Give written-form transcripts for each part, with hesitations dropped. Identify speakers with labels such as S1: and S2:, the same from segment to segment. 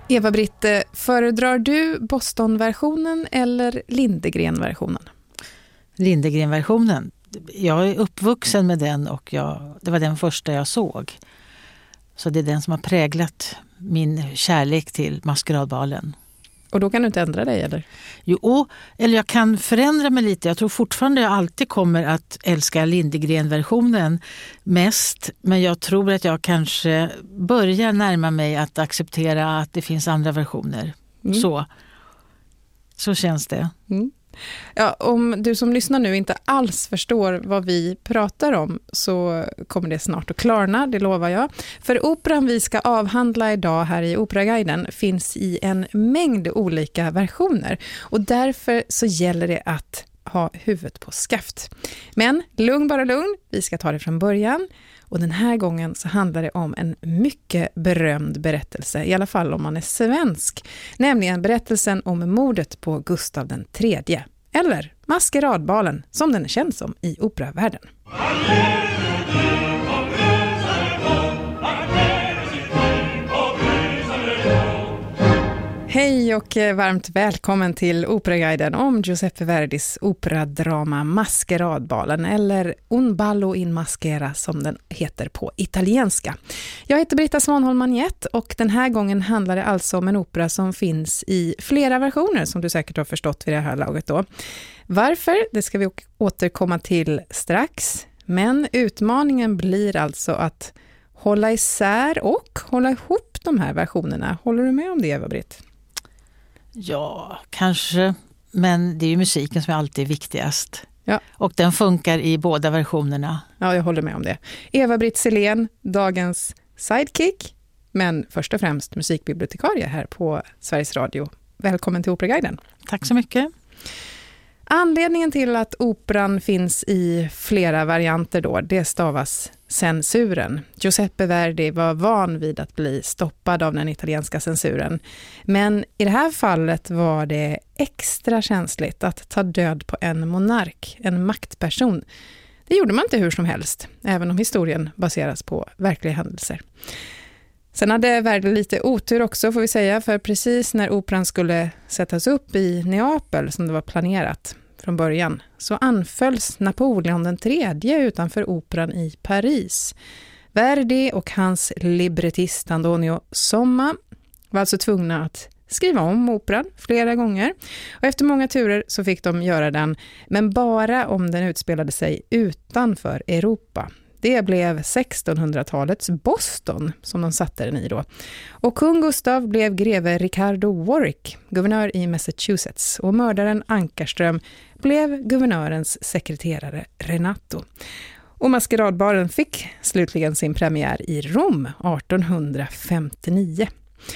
S1: Eva-Britt, föredrar du Boston-versionen eller Lindegren-versionen?
S2: Lindegren-versionen. Jag är uppvuxen med den och det var den första jag såg. Så det är den som har präglat min kärlek till Maskeradbalen.
S1: Och då kan du inte ändra dig, eller?
S2: Jo, eller jag kan förändra mig lite. Jag tror fortfarande jag alltid kommer att älska Lindegren-versionen mest. Men jag tror att jag kanske börjar närma mig att acceptera att det finns andra versioner. Så känns det.
S1: Mm. Ja, om du som lyssnar nu inte alls förstår vad vi pratar om så kommer det snart att klarna, det lovar jag. För operan vi ska avhandla idag här i Operaguiden finns i en mängd olika versioner och därför så gäller det att ha huvudet på skaft. Men lugn bara lugn, vi ska ta det från början. Och den här gången så handlar det om en mycket berömd berättelse, i alla fall om man är svensk. Nämligen berättelsen om mordet på Gustav III. Eller Maskeradbalen, som den är känd som i operavärlden. Hej och varmt välkommen till Operaguiden om Giuseppe Verdis operadrama Maskeradbalen eller Un ballo in maschera som den heter på italienska. Jag heter Britta Svanholm-Magnett och den här gången handlar det alltså om en opera som finns i flera versioner som du säkert har förstått vid det här laget då. Varför? Det ska vi återkomma till strax. Men utmaningen blir alltså att hålla isär och hålla ihop de här versionerna. Håller du med om det, Eva-Britt?
S2: Ja, kanske. Men det är ju musiken som är alltid viktigast.
S1: Ja.
S2: Och den funkar i båda versionerna.
S1: Ja, jag håller med om det. Eva-Britt Selén, dagens sidekick, men först och främst musikbibliotekarie här på Sveriges Radio. Välkommen till Operaguiden.
S2: Tack så mycket.
S1: Anledningen till att operan finns i flera varianter då, det stavas censuren. Giuseppe Verdi var van vid att bli stoppad av den italienska censuren. Men i det här fallet var det extra känsligt att ta död på en monark, en maktperson. Det gjorde man inte hur som helst, även om historien baseras på verkliga händelser. Sen hade Verdi lite otur också får vi säga, för precis när operan skulle sättas upp i Neapel som det var planerat från början så anfölls Napoleon III utanför operan i Paris. Verdi och hans librettist Antonio Somma var alltså tvungna att skriva om operan flera gånger. Och efter många turer så fick de göra den, men bara om den utspelade sig utanför Europa. Det blev 1600-talets Boston som de satte den i då. Och kung Gustav blev greve Ricardo Warwick, guvernör i Massachusetts. Och mördaren Ankarström blev guvernörens sekreterare Renato. Och Maskeradbalen fick slutligen sin premiär i Rom 1859.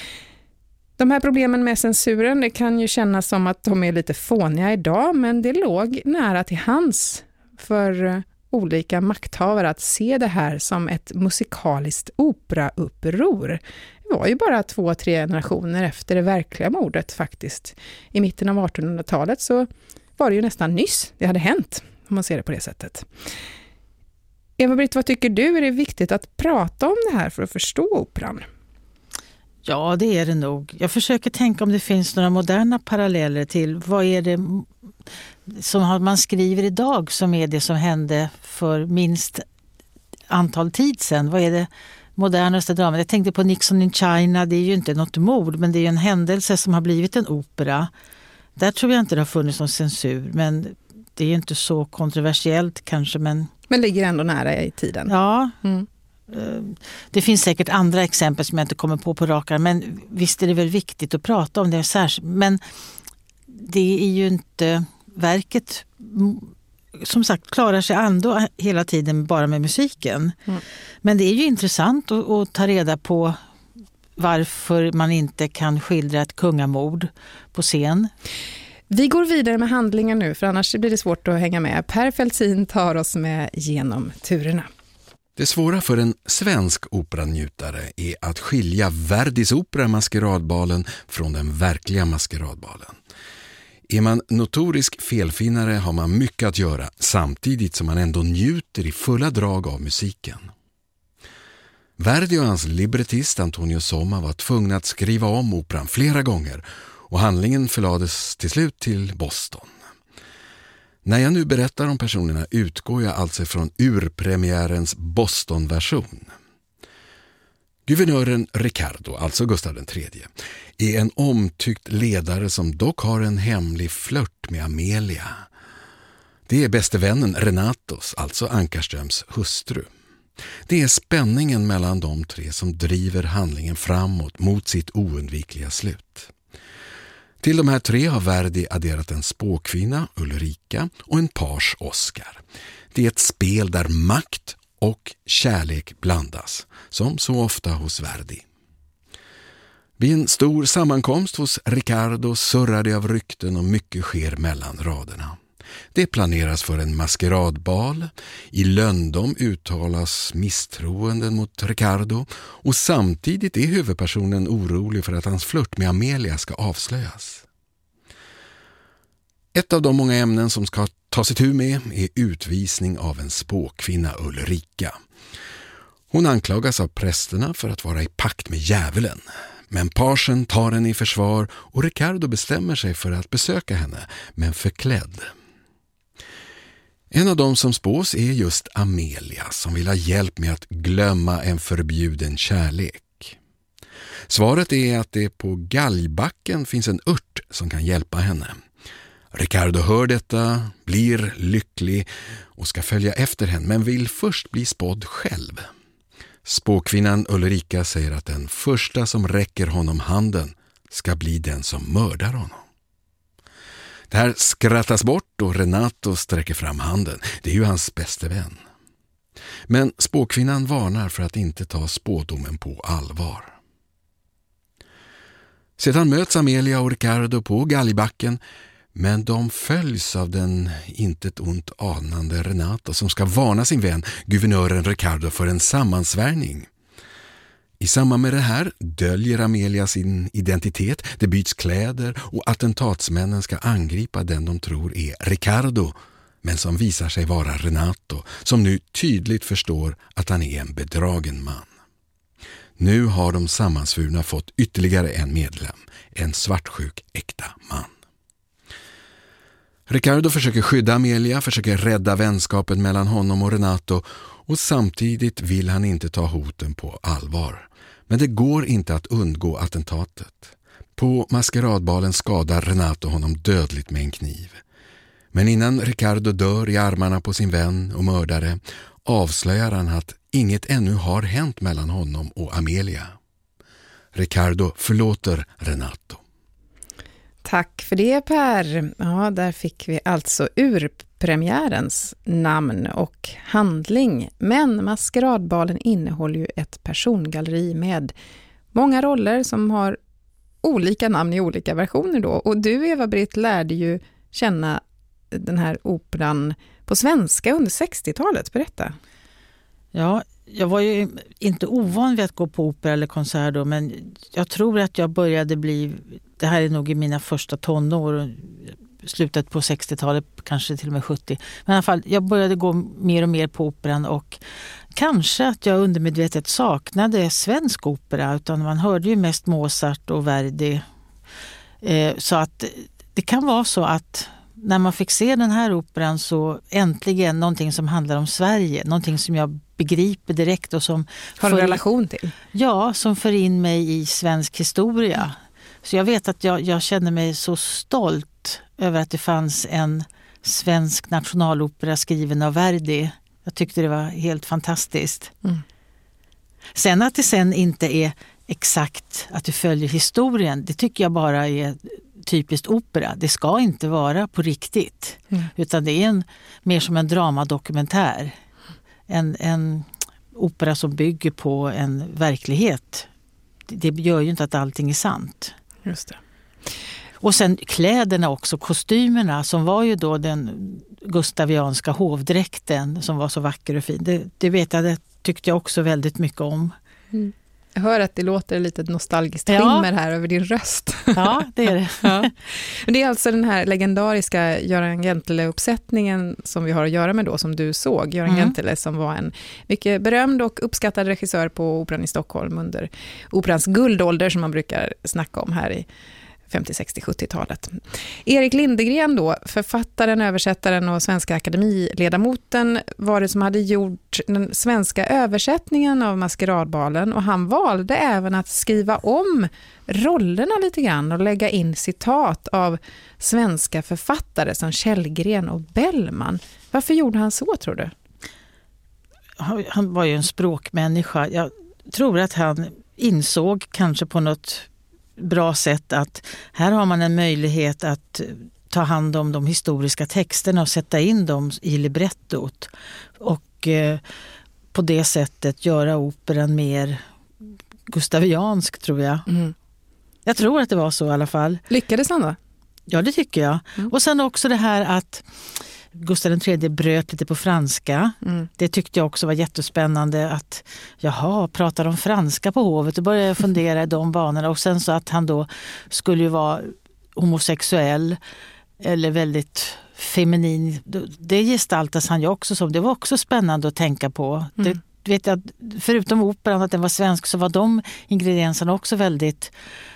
S1: De här problemen med censuren, det kan ju kännas som att de är lite fåniga idag, men det låg nära till hands för olika makthavare att se det här som ett musikaliskt operauppror. Det var ju bara 2-3 generationer efter det verkliga mordet faktiskt. I mitten av 1800-talet så var det ju nästan nyss det hade hänt, om man ser det på det sättet. Eva-Britt, vad tycker du? Är det viktigt att prata om det här för att förstå operan?
S2: Ja, det är det nog. Jag försöker tänka om det finns några moderna paralleller till vad är det som man skriver idag som är det som hände för minst antal tid sedan. Vad är det modernaste dramat? Jag tänkte på Nixon in China, det är ju inte något mord men det är ju en händelse som har blivit en opera. Där tror jag inte det har funnits någon censur, men det är ju inte så kontroversiellt kanske. Men
S1: ligger ändå nära i tiden.
S2: Ja, det finns säkert andra exempel som jag inte kommer på rakan, men visst är det väl viktigt att prata om det särskilt. Men det är ju inte verket, som sagt, klarar sig ändå hela tiden bara med musiken. Men det är ju intressant att ta reda på varför man inte kan skildra ett kungamord på scen.
S1: Vi går vidare med handlingen nu, för annars blir det svårt att hänga med. Per Feltzin tar oss med genom turerna.
S3: Det svåra för en svensk operanjutare är att skilja Verdis opera Maskeradbalen från den verkliga Maskeradbalen. Är man notorisk felfinnare har man mycket att göra samtidigt som man ändå njuter i fulla drag av musiken. Verdi och hans librettist Antonio Somma var tvungna att skriva om operan flera gånger och handlingen förlades till slut till Boston. När jag nu berättar om personerna utgår jag alltså från urpremiärens Boston-version. Guvernören Ricardo, alltså Gustav III, är en omtyckt ledare som dock har en hemlig flört med Amelia. Det är bäste vännen Renatos, alltså Ankarströms hustru. Det är spänningen mellan de tre som driver handlingen framåt mot sitt oundvikliga slut. Till de här tre har Verdi adderat en spåkvinna, Ulrika, och en page, Oscar. Det är ett spel där makt och kärlek blandas, som så ofta hos Verdi. Vid en stor sammankomst hos Ricardo surrar det av rykten och mycket sker mellan raderna. Det planeras för en maskeradbal, i löndom uttalas misstroenden mot Ricardo och samtidigt är huvudpersonen orolig för att hans flört med Amelia ska avslöjas. Ett av de många ämnen som ska tas itu med är utvisning av en spåkvinna, Ulrika. Hon anklagas av prästerna för att vara i pakt med djävulen. Men pagen tar henne i försvar och Ricardo bestämmer sig för att besöka henne, men förklädd. En av dem som spås är just Amelia som vill ha hjälp med att glömma en förbjuden kärlek. Svaret är att det på galgbacken finns en ört som kan hjälpa henne. Ricardo hör detta, blir lycklig och ska följa efter henne men vill först bli spådd själv. Spåkvinnan Ulrika säger att den första som räcker honom handen ska bli den som mördar honom. Det här skrattas bort och Renato sträcker fram handen. Det är ju hans bäste vän. Men spåkvinnan varnar för att inte ta spådomen på allvar. Sedan möts Amelia och Ricardo på galgbacken, men de följs av den intet ont anande Renato som ska varna sin vän, guvernören Ricardo, för en sammansvärjning. I samband med det här döljer Amelia sin identitet, det byts kläder och attentatsmännen ska angripa den de tror är Ricardo, men som visar sig vara Renato, som nu tydligt förstår att han är en bedragen man. Nu har de sammansvurna fått ytterligare en medlem, en svartsjuk äkta man. Ricardo försöker skydda Amelia, försöker rädda vänskapen mellan honom och Renato och samtidigt vill han inte ta hoten på allvar. Men det går inte att undgå attentatet. På maskeradbalen skadar Renato honom dödligt med en kniv. Men innan Ricardo dör i armarna på sin vän och mördare avslöjar han att inget ännu har hänt mellan honom och Amelia. Ricardo förlåter Renato.
S1: Tack för det, Per. Ja, där fick vi alltså urpremiärens namn och handling. Men maskeradbalen innehåller ju ett persongalleri med många roller som har olika namn i olika versioner då. Och du, Eva-Britt, lärde ju känna den här operan på svenska under 60-talet. Berätta.
S2: Ja, jag var ju inte ovan vid att gå på opera eller konsert då, men jag tror att jag började bli, det här är nog i mina första tonår, slutet på 60-talet, kanske till och med 70. Men i alla fall, jag började gå mer och mer på operan och kanske att jag undermedvetet saknade svensk opera, utan man hörde ju mest Mozart och Verdi. Så att det kan vara så att när man fick se den här operan så äntligen någonting som handlar om Sverige, någonting som jag begriper direkt och som
S1: har en relation till.
S2: Ja, som för in mig i svensk historia. Så jag vet att jag känner mig så stolt över att det fanns en svensk nationalopera skriven av Verdi. Jag tyckte det var helt fantastiskt. Mm. Sen att det sen inte är exakt att du följer historien, det tycker jag bara är typiskt opera. Det ska inte vara på riktigt. Utan det är mer som en dramadokumentär. En opera som bygger på en verklighet. Det gör ju inte att allting är sant. Just det. Och sen kläderna också, kostymerna som var ju då den gustavianska hovdräkten som var så vacker och fin. Det vet jag, det tyckte jag också väldigt mycket om. Mm.
S1: Jag hör att det låter lite nostalgiskt skimmer här över din röst.
S2: Ja, det är det.
S1: Ja. Det är alltså den här legendariska Göran Gentile-uppsättningen som vi har att göra med då, som du såg. Göran Gentile som var en mycket berömd och uppskattad regissör på Operan i Stockholm under operans guldålder som man brukar snacka om här i 50-, 60-, 70-talet. Erik Lindegren då, författaren, översättaren och Svenska akademiledamoten, var det som hade gjort den svenska översättningen av Maskeradbalen, och han valde även att skriva om rollerna lite grann och lägga in citat av svenska författare som Källgren och Bellman. Varför gjorde han så, tror du?
S2: Han var ju en språkmänniska. Jag tror att han insåg kanske på något bra sätt att här har man en möjlighet att ta hand om de historiska texterna och sätta in dem i librettot och på det sättet göra operan mer gustaviansk, tror jag. Jag tror att det var så i alla fall.
S1: Lyckades han då?
S2: Ja, det tycker jag. Och sen också det här att Gustav III bröt lite på franska. Det tyckte jag också var jättespännande, att pratar de franska på hovet? Då började jag fundera i de banorna. Och sen så att han då skulle ju vara homosexuell eller väldigt feminin. Det gestaltas han ju också som. Det var också spännande att tänka på. Det, vet jag, förutom operan att den var svensk, så var de ingredienserna också väldigt...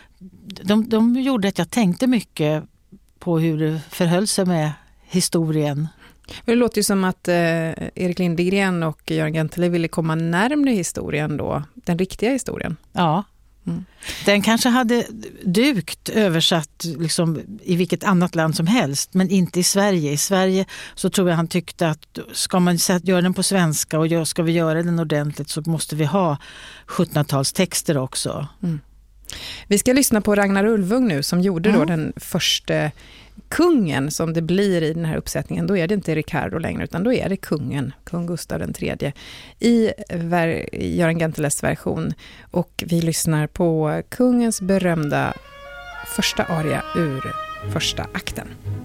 S2: De gjorde att jag tänkte mycket på hur det förhöll sig med historien.
S1: Det låter ju som att Erik Lindegren och Göran Gentile ville komma närmare historien då, den riktiga historien.
S2: Ja. Den kanske hade dukt översatt liksom i vilket annat land som helst, men inte i Sverige. I Sverige så tror jag han tyckte att ska man göra den på svenska och ska vi göra den ordentligt så måste vi ha 1700-talstexter också.
S1: Vi ska lyssna på Ragnar Ulvung nu, som gjorde då den första kungen som det blir i den här uppsättningen. Då är det inte Ricardo längre, utan då är det kungen, kung Gustav III i Göran Gentiles version. Och vi lyssnar på kungens berömda första aria ur första akten.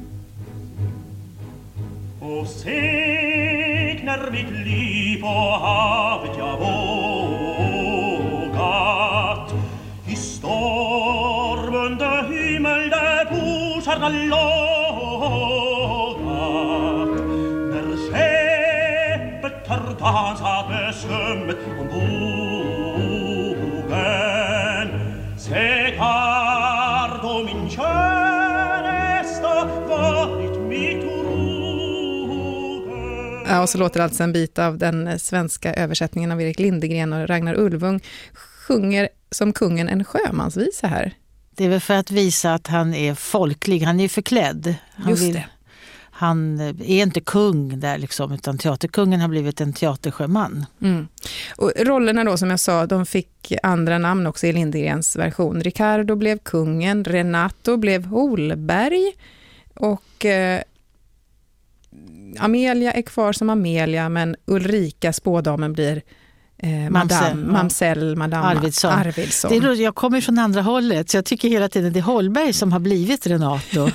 S4: Och segnar mitt liv på havet jag vågat, i stormande himmel där borsarna lågat, när skeppet har dansat med skummet om bogen. Säg då min käresta varit mitt rogen.
S1: Ja, och så låter alltså en bit av den svenska översättningen av Erik Lindegren, och Ragnar Ulvung sjunger som kungen en sjömansvisa här.
S2: Det är väl för att visa att han är folklig, han är förklädd. Han är inte kung där liksom, utan teaterkungen har blivit en teatersjöman.
S1: Och rollerna då, som jag sa, de fick andra namn också i Lindegrens version. Ricardo blev kungen, Renato blev Holberg, och Amelia är kvar som Amelia, men Ulrika, spådamen, blir Mamsell, Madame Arvidsson.
S2: Jag kommer från andra hållet, så jag tycker hela tiden det är Holberg som har blivit Renato.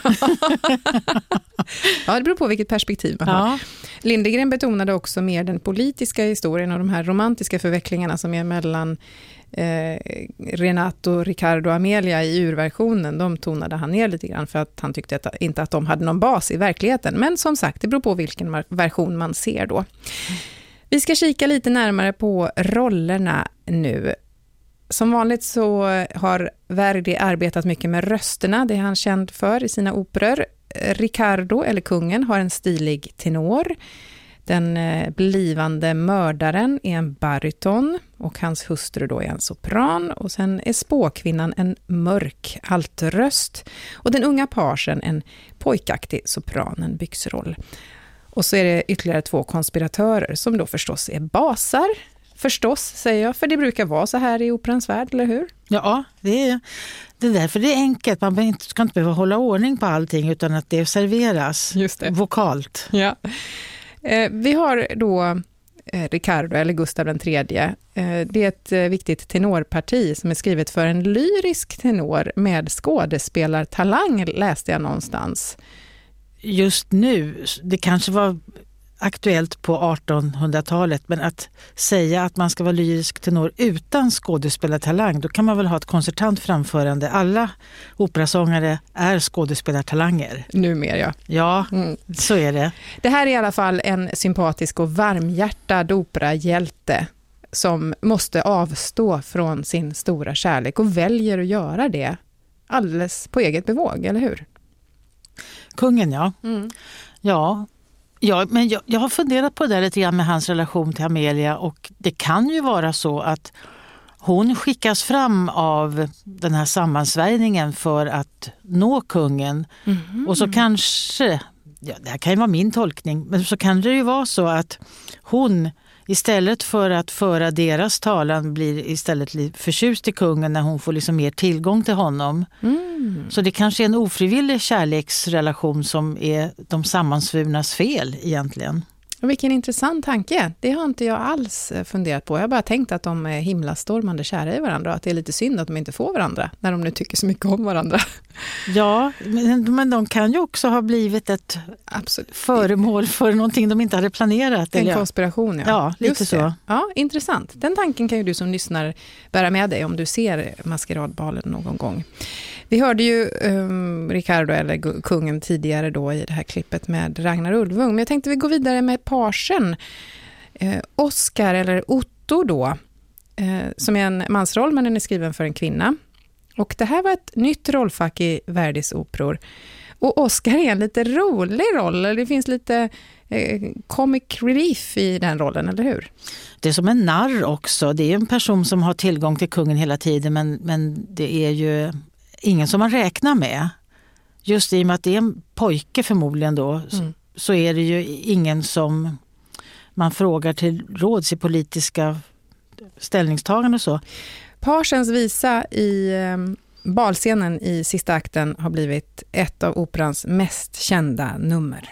S1: Ja, det beror på vilket perspektiv man har. Lindegren betonade också mer den politiska historien och de här romantiska förvecklingarna som är mellan Renato, Ricardo och Amelia i urversionen. De tonade han ner lite grann för att han tyckte inte att de hade någon bas i verkligheten. Men som sagt, det beror på vilken version man ser då. Vi ska kika lite närmare på rollerna nu. Som vanligt så har Verdi arbetat mycket med rösterna. Det är han känd för i sina operor. Ricardo, eller kungen, har en stilig tenor. Den blivande mördaren är en baryton, och hans hustru då är en sopran. Och sen är spåkvinnan en mörk altröst. Och den unga parsen en pojkaktig sopran, en byxroll. Och så är det ytterligare 2 konspiratörer som då förstås är basar. Förstås, säger jag, för det brukar vara så här i operans värld, eller hur?
S2: Ja, det är därför det är enkelt. Man ska inte behöva hålla ordning på allting utan att det serveras vokalt.
S1: Ja. Vi har då Ricardo, eller Gustav III. Det är ett viktigt tenorparti som är skrivet för en lyrisk tenor med skådespelartalang, läste jag någonstans.
S2: Just nu, det kanske var aktuellt på 1800-talet, men att säga att man ska vara lyrisk tenor utan skådespelartalang, då kan man väl ha ett koncertant framförande. Alla operasångare är skådespelartalanger.
S1: Numer, ja.
S2: Ja, så är det.
S1: Det här är i alla fall en sympatisk och varmhjärtad operahjälte som måste avstå från sin stora kärlek och väljer att göra det alldeles på eget bevåg, eller hur?
S2: Kungen, ja. Ja, men jag har funderat på det lite grann med hans relation till Amelia, och det kan ju vara så att hon skickas fram av den här sammansvärjningen för att nå kungen. Och så kanske, ja, det här kan ju vara min tolkning, men så kan det ju vara så att hon istället för att föra deras talan blir istället förtjust i kungen när hon får liksom mer tillgång till honom. Så det kanske är en ofrivillig kärleksrelation som är de sammansvurnas fel egentligen.
S1: Och vilken intressant tanke. Det har inte jag alls funderat på. Jag har bara tänkt att de är himlastormande kära i varandra och att det är lite synd att de inte får varandra när de nu tycker så mycket om varandra.
S2: Ja, men de kan ju också ha blivit ett föremål för någonting de inte hade planerat.
S1: En konspiration, ja.
S2: Ja, lite så.
S1: Ja, intressant. Den tanken kan ju du som lyssnar bära med dig om du ser Maskeradbalen någon gång. Vi hörde ju Ricardo eller kungen tidigare då i det här klippet med Ragnar Ulvung. Men jag tänkte vi går vidare med parsen. Oscar eller Otto då, som är en mansroll men den är skriven för en kvinna. Och det här var ett nytt rollfack i Verdis operor. Och Oscar är en lite rolig roll. Det finns lite comic relief i den rollen, eller hur?
S2: Det är som en narr också. Det är en person som har tillgång till kungen hela tiden, men det är ju ingen som man räknar med. Just i och med att det är en pojke förmodligen då, så är det ju ingen som man frågar till råds i politiska ställningstaganden och så.
S1: Parsens visa i balscenen i sista akten har blivit ett av operans mest kända nummer.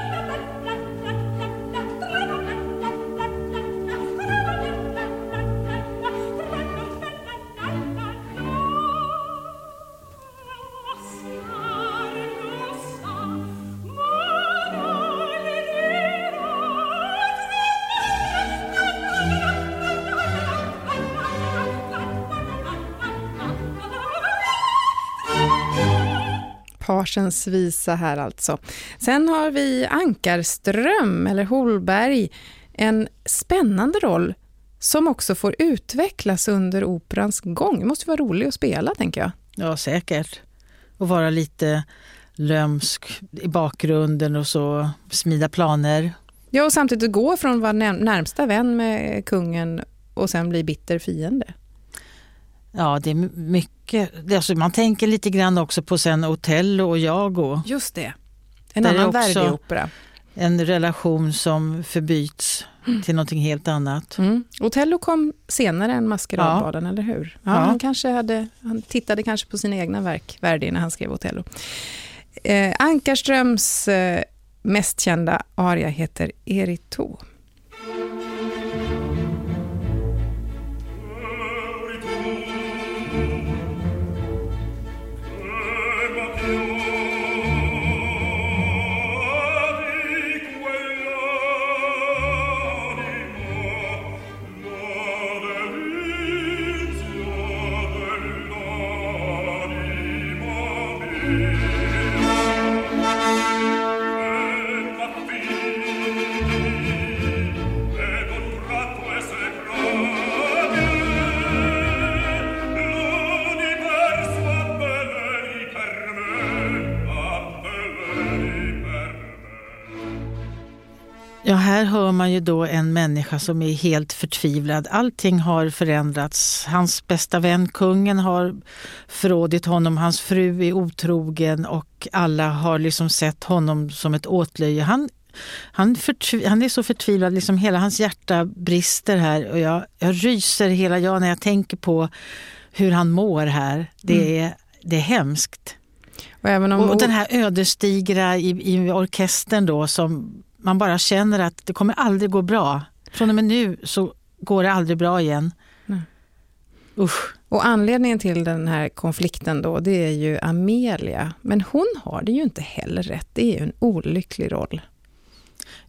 S1: Parsens visa här alltså. Sen har vi Ankarström eller Holberg, en spännande roll som också får utvecklas under operans gång. Det måste vara roligt att spela, tänker jag.
S2: Ja, säkert. Och vara lite lömsk i bakgrunden och så smida planer. Ja,
S1: och samtidigt gå från att vara närmsta vän med kungen och sen bli bitter fiende.
S2: Ja, det är mycket. Alltså, man tänker lite grann också på sen Otello och Iago.
S1: Just det. En annan Verdi-opera.
S2: En relation som förbyts till någonting helt annat.
S1: Otello kom senare än Maskeradbalen, eller hur? Ja, han tittade kanske på sina egna verk, Verdi, när han skrev Otello. Ankarströms mest kända aria heter Erito.
S2: Ja, här hör man ju då en människa som är helt förtvivlad. Allting har förändrats. Hans bästa vän, kungen, har förrådit honom. Hans fru är otrogen och alla har liksom sett honom som ett åtlöje. Han är så förtvivlad, liksom hela hans hjärta brister här. Och jag ryser när jag tänker på hur han mår här. Det är hemskt. Och den här ödesdigra i orkestern då, som man bara känner att det kommer aldrig gå bra. Från och med nu så går det aldrig bra igen. Usch.
S1: Och anledningen till den här konflikten då, det är ju Amelia. Men hon har det ju inte heller rätt. Det är ju en olycklig roll.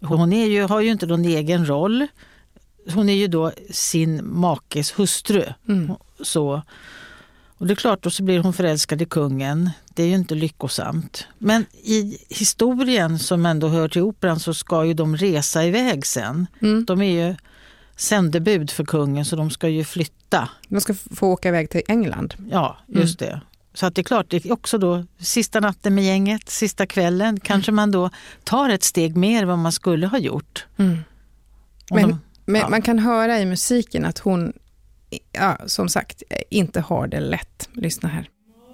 S2: Hon har ju inte någon egen roll. Hon är ju då sin makes hustru. Så. Och det är klart, då så blir hon förälskad i kungen. Det är ju inte lyckosamt. Men i historien som ändå hör till operan så ska ju de resa iväg sen. De är ju sändebud för kungen, så de ska ju flytta.
S1: De ska få åka iväg till England.
S2: Ja, just det. Så att det är klart, det är också då sista natten med gänget, sista kvällen. Kanske man då tar ett steg mer än vad man skulle ha gjort.
S1: Men man kan höra i musiken att hon, som sagt, inte har det lätt. Lyssna här.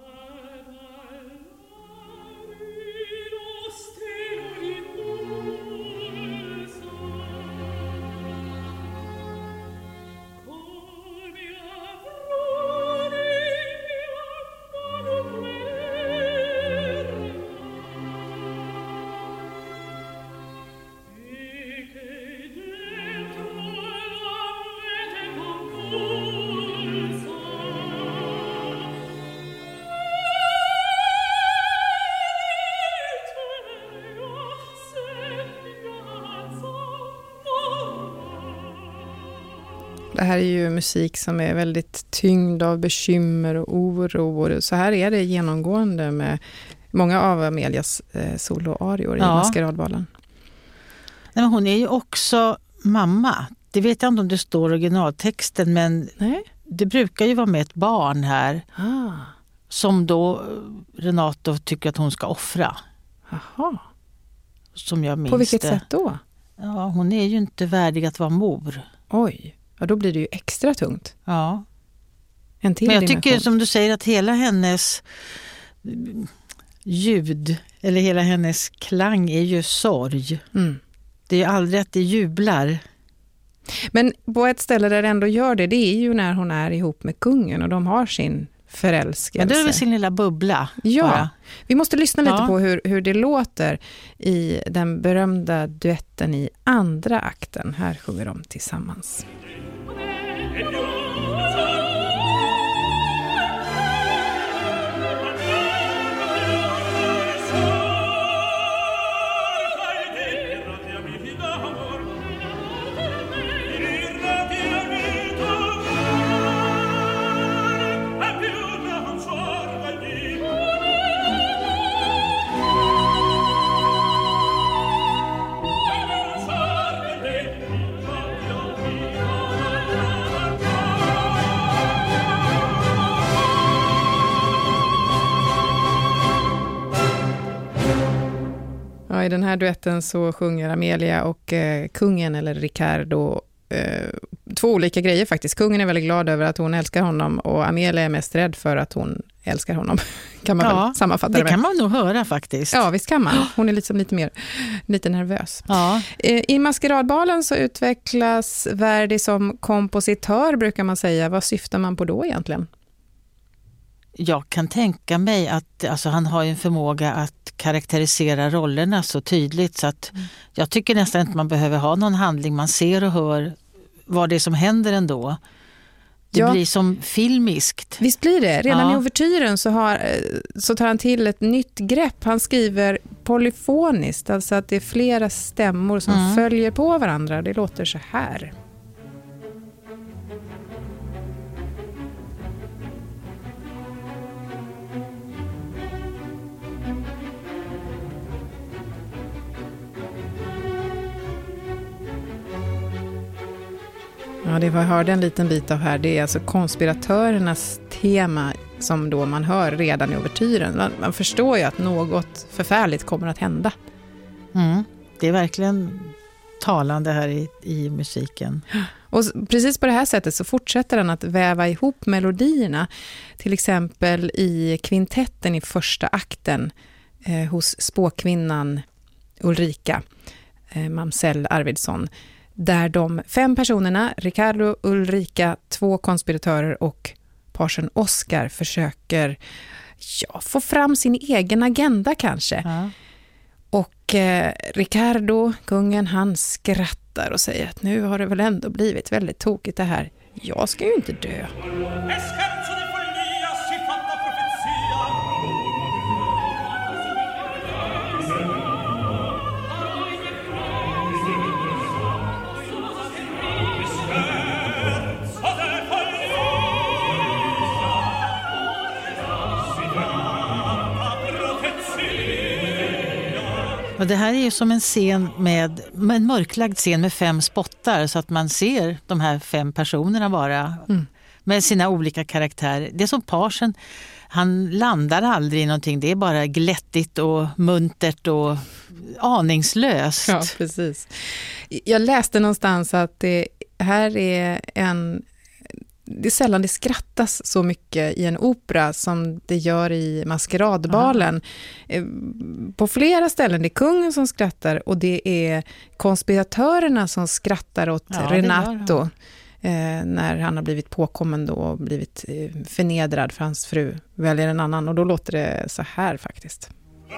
S1: Det här är ju musik som är väldigt tyngd av bekymmer och oro. Så här är det genomgående med många av Amelias soloarior i Maskeradbalen.
S2: Nej, men hon är ju också mamma. Det vet jag inte om det står originaltexten, men det brukar ju vara med ett barn här. Som då Renato tycker att hon ska offra.
S1: Jaha.
S2: Som jag minns.
S1: På vilket sätt då?
S2: Ja, hon är ju inte värdig att vara mor.
S1: Oj. Ja, då blir det ju extra tungt.
S2: Ja.
S1: En till
S2: men jag
S1: dimension.
S2: tycker som du säger att hela hennes ljud eller hela hennes klang är ju sorg. Det är ju aldrig att det jublar.
S1: Men på ett ställe där det ändå gör det är ju när hon är ihop med kungen och de har sin förälskelse.
S2: Men det är väl sin lilla bubbla.
S1: Ja,
S2: bara.
S1: Vi måste lyssna lite på hur det låter i den berömda duetten i andra akten. Här sjunger de tillsammans. I den här duetten så sjunger Amelia och kungen eller Riccardo två olika grejer faktiskt. Kungen är väldigt glad över att hon älskar honom och Amelia är mest rädd för att hon älskar honom. Kan man väl sammanfatta det med.
S2: Kan man nog höra faktiskt.
S1: Ja, visst kan man. Hon är liksom lite nervös. Ja. I Maskeradbalen så utvecklas Verdi som kompositör, brukar man säga. Vad syftar man på då egentligen?
S2: Jag kan tänka mig att han har en förmåga att karaktärisera rollerna så tydligt så att jag tycker nästan inte man behöver ha någon handling. Man ser och hör vad det är som händer ändå. Det blir som filmiskt. Visst blir det. Redan i ouvertyren så tar han till ett nytt grepp. Han skriver polyfoniskt, alltså att det är flera stämmor som följer på varandra. Det låter så här. Ja, det var hörde en liten bit av här. Det är alltså konspiratörernas tema som då man hör redan i ouvertyren. Man förstår ju att något förfärligt kommer att hända. Det är verkligen talande här i musiken. Och precis på det här sättet så fortsätter den att väva ihop melodierna. Till exempel i kvintetten i första akten hos spåkvinnan Ulrika, Mamsell Arvidsson. Där de 5 personerna, Riccardo, Ulrika, 2 konspiratörer och parsen Oscar försöker få fram sin egen agenda kanske. Ja. Och Riccardo, kungen, han skrattar och säger att nu har det väl ändå blivit väldigt tokigt det här. Jag ska ju inte dö. Och det här är ju som en scen med en mörklagd scen med 5 spottar så att man ser de här 5 personerna bara med sina olika karaktärer. Det är som Parsen, han landar aldrig i någonting, det är bara glättigt och muntert och aningslöst.
S1: Ja, precis. Jag läste någonstans att det här är det är sällan det skrattas så mycket i en opera som det gör i Maskeradbalen. På flera ställen det är kungen som skrattar och det är konspiratörerna som skrattar åt Renato när han har blivit påkommen då och blivit förnedrad för hans fru väljer en annan, och då låter det så här faktiskt.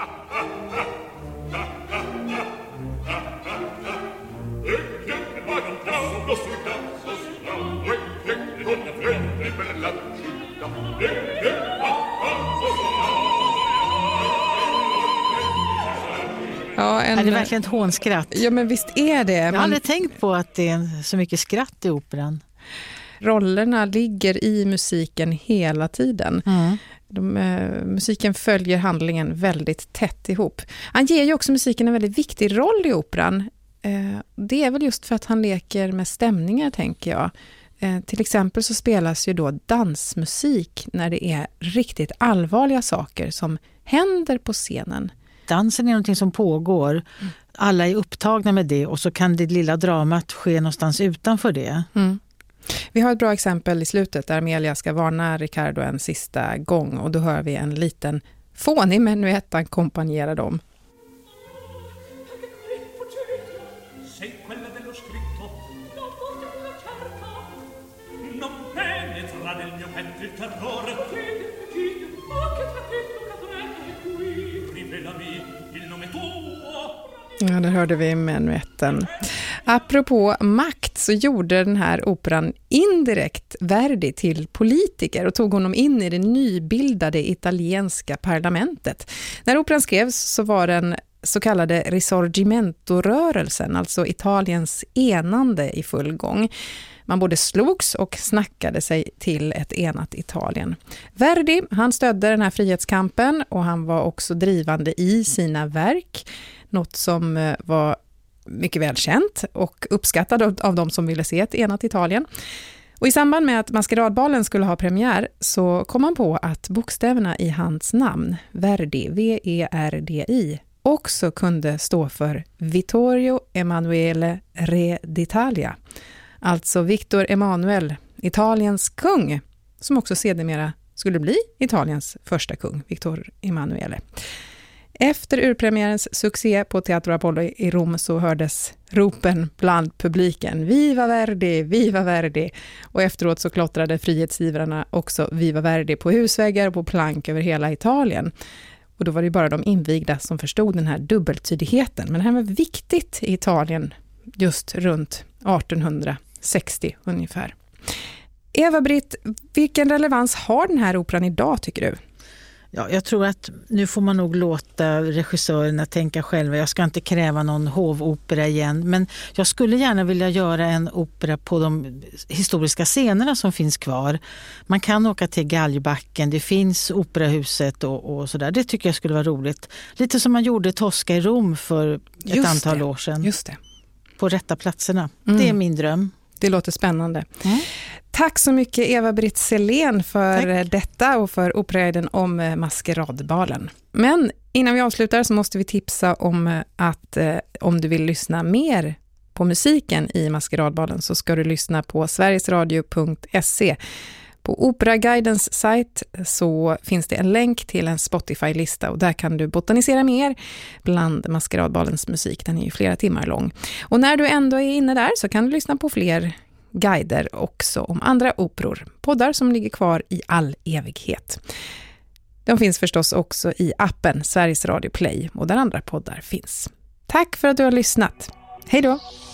S1: Ja,
S2: är det verkligen ett hånskratt?
S1: Ja, men visst är det.
S2: Jag har aldrig tänkt på att det är så mycket skratt i operan.
S1: Rollerna ligger i musiken hela tiden. Musiken följer handlingen väldigt tätt ihop. Han ger ju också musiken en väldigt viktig roll i operan. Det är väl just för att han leker med stämningar, tänker jag. Till exempel så spelas ju då dansmusik när det är riktigt allvarliga saker som händer på scenen.
S2: Dansen är någonting som pågår. Alla är upptagna med det och så kan det lilla dramat ske någonstans utanför det.
S1: Vi har ett bra exempel i slutet där Amelia ska varna Riccardo en sista gång och då hör vi en liten fånig menuett ackompanjera dem.
S4: Sei quella dello scritto, non forse quella certa, non penetra nel mio petto il terrore, ma che traghetto cadrebbe qui, rivelami il nome tuo.
S1: Ja, där hörde vi menuetten. Apropå makt så gjorde den här operan indirekt Verdi till politiker och tog honom in i det nybildade italienska parlamentet. När operan skrevs så var den så kallade Risorgimento-rörelsen, alltså Italiens enande, i full gång. Man både slogs och snackade sig till ett enat Italien. Verdi, han stödde den här frihetskampen och han var också drivande i sina verk. Något som var mycket välkänt och uppskattad av de som ville se ett enat Italien. Och i samband med att Maskeradbalen skulle ha premiär så kom man på att bokstäverna i hans namn, Verdi, V-E-R-D-I, också kunde stå för Vittorio Emanuele Re d'Italia. Alltså Victor Emanuel, Italiens kung, som också sedermera skulle bli Italiens första kung, Victor Emanuele. Efter urpremiärens succé på Teatro Apollo i Rom så hördes ropen bland publiken. Viva Verdi, Viva Verdi! Och efteråt så klottrade frihetsivrarna också Viva Verdi på husväggar och på plank över hela Italien. Och då var det bara de invigda som förstod den här dubbeltydigheten. Men det här var viktigt i Italien just runt 1860 ungefär. Eva-Britt, vilken relevans har den här operan idag, tycker du?
S2: Ja, jag tror att nu får man nog låta regissörerna tänka själva. Jag ska inte kräva någon hovopera igen, men jag skulle gärna vilja göra en opera på de historiska scenerna som finns kvar. Man kan åka till Galgbacken, det finns operahuset och sådär. Det tycker jag skulle vara roligt. Lite som man gjorde Tosca i Rom för ett antal år sedan.
S1: Just det.
S2: På rätta platserna. Det är min dröm.
S1: Det låter spännande. Tack så mycket Eva-Britt Selén för detta och för operan om Maskeradbalen. Men innan vi avslutar så måste vi tipsa om att om du vill lyssna mer på musiken i Maskeradbalen så ska du lyssna på sverigesradio.se. På Operaguidens sajt så finns det en länk till en Spotify-lista och där kan du botanisera mer bland Maskeradbalens musik. Den är ju flera timmar lång. Och när du ändå är inne där så kan du lyssna på fler guider också om andra operor. Poddar som ligger kvar i all evighet. De finns förstås också i appen Sveriges Radio Play och där andra poddar finns. Tack för att du har lyssnat. Hej då!